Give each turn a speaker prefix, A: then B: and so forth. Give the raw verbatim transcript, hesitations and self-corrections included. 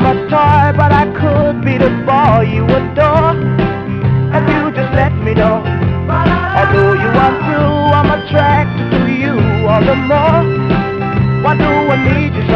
A: a toy, but I could be the boy you adore. If you just let me know. Although you are through, I'm attracted to you all the more. Why do I need you